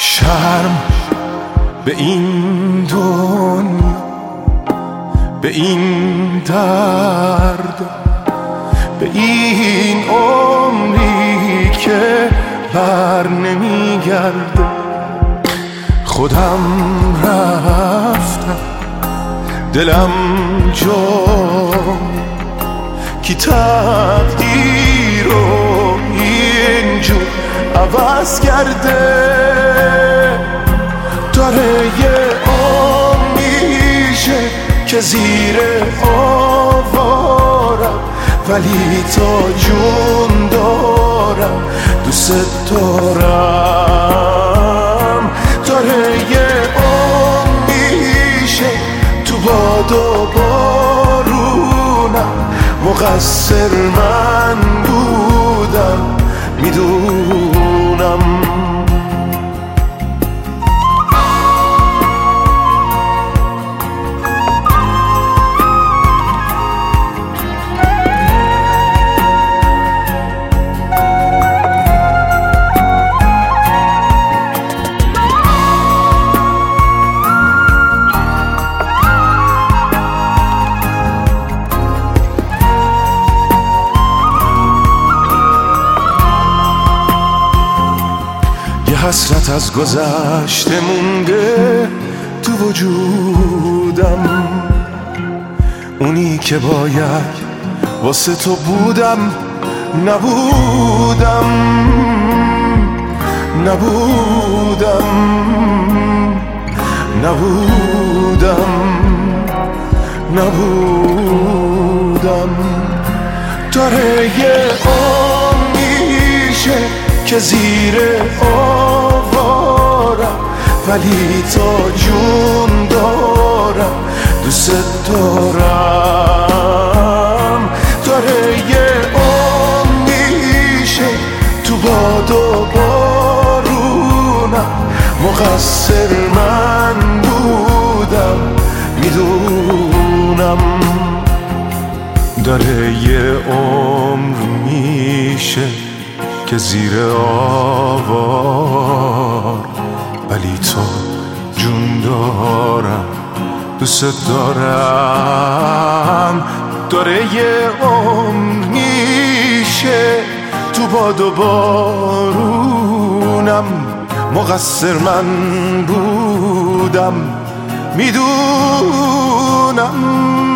شرم به این دنیا، به این درد، به این عمری که بر نمیگرده. خودم رفتم دلم جا کی تقدیر رو اینجور عوض کرده. داره یه میشه که زیر آوارم، ولی تا جون دارم دوست دارم. داره یه میشه تو باد و بارونم، مقصر من بودم میدونم. حسرت از گذشته مونده تو وجودم، اونی که باید واسه تو بودم نبودم. داره یه میشه که زیر آوارم، ولی تا جون دارم دوست دارم. داره یه میشه تو باد و بارونم، مقصر من بودم میدونم. داره یه عمر میشه که زیر آوار، ولی تو جون دارم دوست دارم. داره یه عمر میشه تو باد و بارونم، مقصر من بودم میدونم.